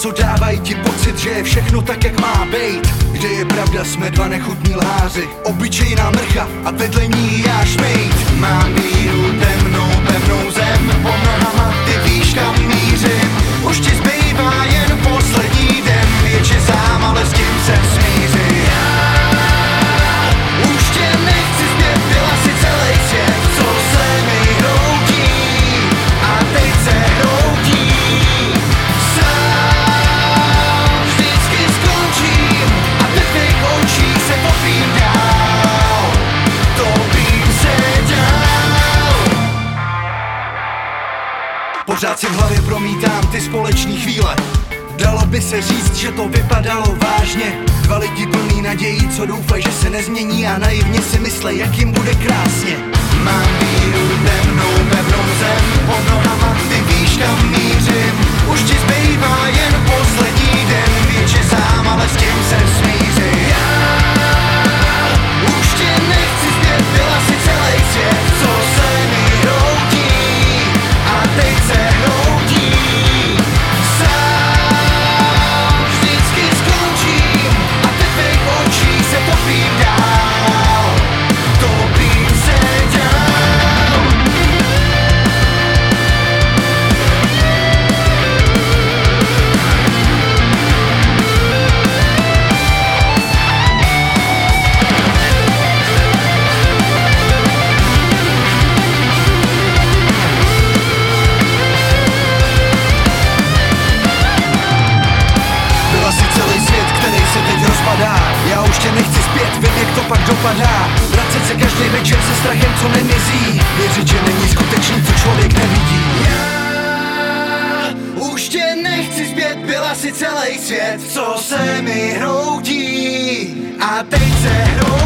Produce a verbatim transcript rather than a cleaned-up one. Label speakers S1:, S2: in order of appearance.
S1: co dávají ti pocit, že je všechno tak, jak má být. Kde je pravda, jsme dva nechutní lháři, obyčejná mrcha a vedle ní já šmejt. Mám víru temnou, pevnou zem, po nohama ty víš kam mířím. Už ti zbývá jen poslední den, větši sám, ale s tím se smířím. Už tě nechci zpět, byla si celý svět, co se mi hroutí a teď se hroutí. Sám vždycky skončím a ve tvých očích se popím dál, topím se dál. Pořád si v hlavě promítám ty společní chvíle. Dalo by se říct, že to vypadalo vážně. Dva lidi plný nadějí, co doufají, že se nezmění a naivně si myslej, jak jim bude krásně. Mám víru temnou, pevnou zem, pod nohama ty víš kam mířím. Už ti zbývá jen poslední den, větši sám, ale s tím se smířím. Já už tě nechci zpět, byla si celý svět, co se mi hroutí a teď se hroutí. Topím dál, topím se dál. Byla si celý svět, který se teď rozpadá. Já už tě nechci zpět, vím, jak to pak dopadá. Vracet se každý večer se strachem, co nemizí. Věřit, že není skutečný, co člověk nevidí. Já už tě nechci zpět, byla si celý svět, co se mi hroutí a teď se hroutí.